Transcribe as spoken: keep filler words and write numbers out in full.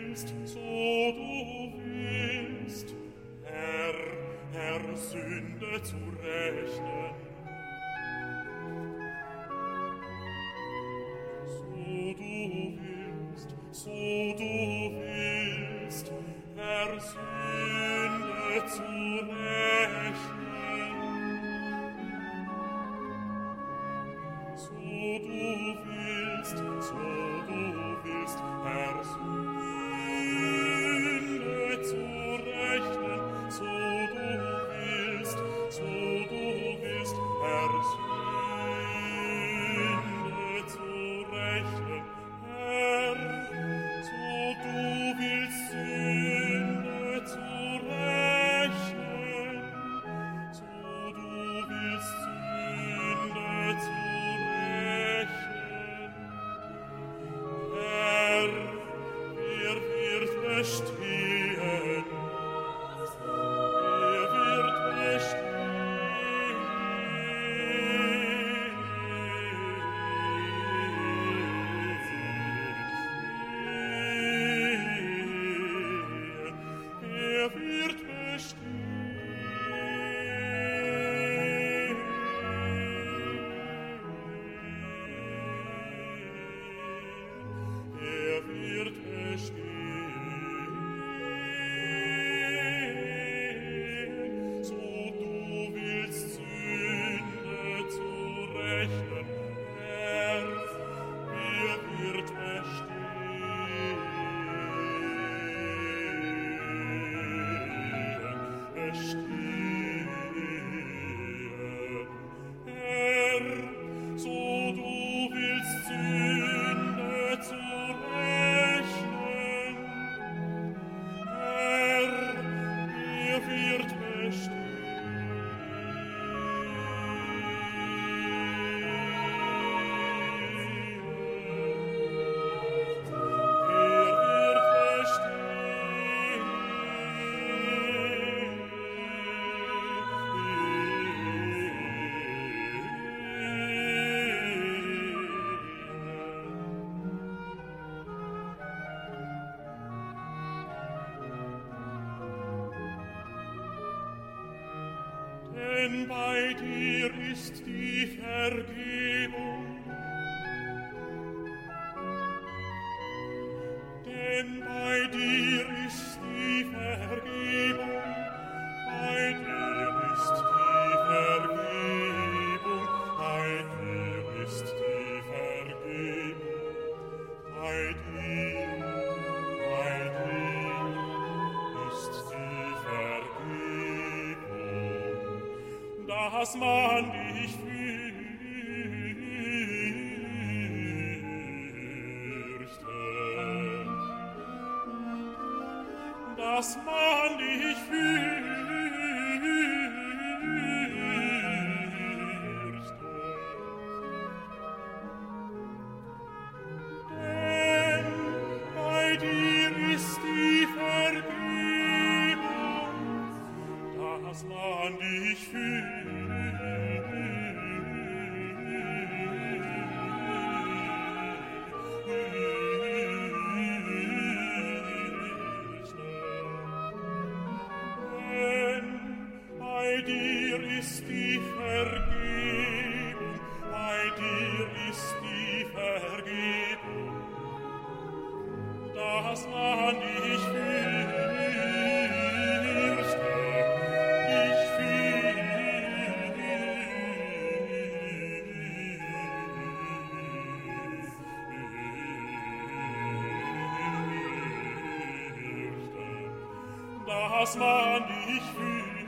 willst, so du willst, Herr, Herr, Sünde zu rechnen. So du willst, so du willst, Herr, Sünde zu rechnen. So du willst, so du willst, Herr, Sünde zu rechnen. So du willst, so du willst, Herr, Sünde zu rechnen. Herr, so du willst, Sünde zu rechnen. So du willst, Sünde zu rechnen. Herr, wer wird bestehen? Wer wird bestehen? Wer wird bestehen? Wer wird bestehen? So du willst Sünde zu rechnen, Herr, wer wird bestehen? Bestehen. Herr, so du willst Sünde zu rechnen. Herr, wer wird Denn bei dir ist die Vergebung. Denn bei dir ist die Vergebung. Bei dir ist die Vergebung. Bei dir ist die Vergebung. Bei dir, bei dir ist die Vergebung. Dass man dich fürchtet, dass man dich fürchtet. Denn bei dir ist die Vergebung, dass man dich fürchtet. Denn bei dir ist die Vergebung, bei dir ist die Vergebung, dass man dich fürchtet, dich fürchtet, dass man dich fürchtet.